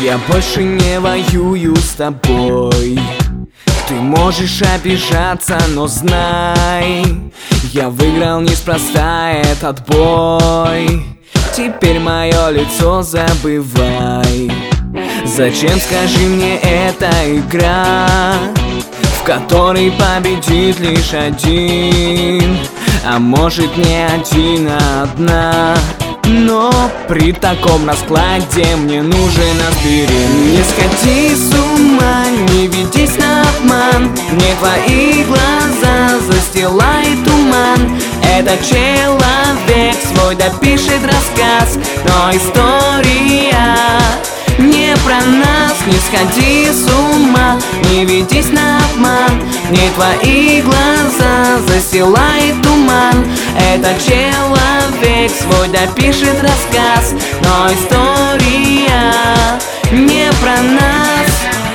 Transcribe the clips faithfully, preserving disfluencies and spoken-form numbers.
Я больше не воюю с тобой. Ты можешь обижаться, но знай, я выиграл неспроста этот бой. Теперь мое лицо забывай. Зачем, скажи мне, эта игра, в которой победит лишь один, а может не один, а одна. Но при таком раскладе мне нужен аспирин. Не сходи с ума, не ведись на обман. Мне твои глаза застилает туман. Этот человек свой допишет рассказ, но история не про нас. Не сходи с ума, не ведись на обман. Мне твои глаза застилает туман. Этот человек свой допишет рассказ, но история не про нас.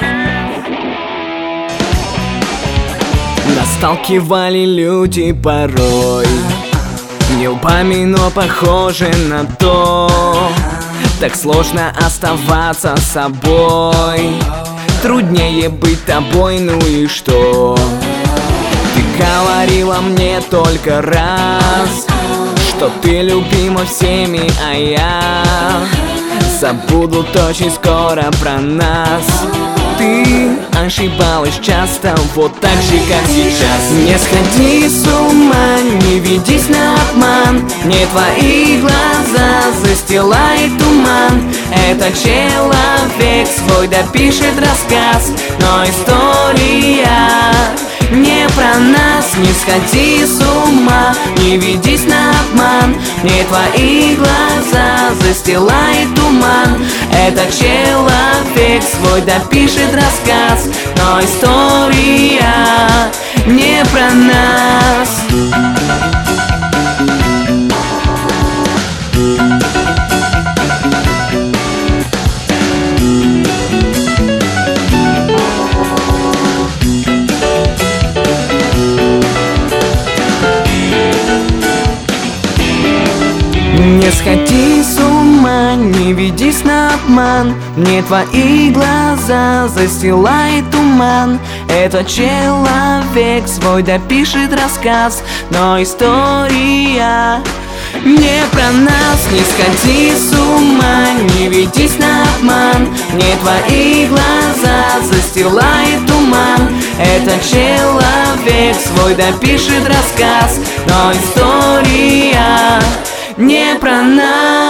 Нас сталкивали люди порой не лбами, но похоже на то. Так сложно оставаться собой, труднее быть тобой, ну и что? Ты говорила мне только раз, что ты любима всеми, а я забуду очень скоро про нас. Ты ошибалась часто, вот так же, как сейчас. Не сходи с ума, не ведись на обман. Мне твои глаза застилает туман. Этот человек свой допишет рассказ, но история не про нас. Не сходи с ума, не ведись на обман. Мне твои глаза застилает туман. Этот человек свой допишет рассказ, но история не про нас. Не сходи с ума, не ведись на обман. Мне твои глаза застилает туман. Этот человек свой допишет рассказ, но история не про нас. Не сходи с ума, не ведись на обман. Мне твои глаза застилает туман. Этот человек свой допишет рассказ, но история не про нас.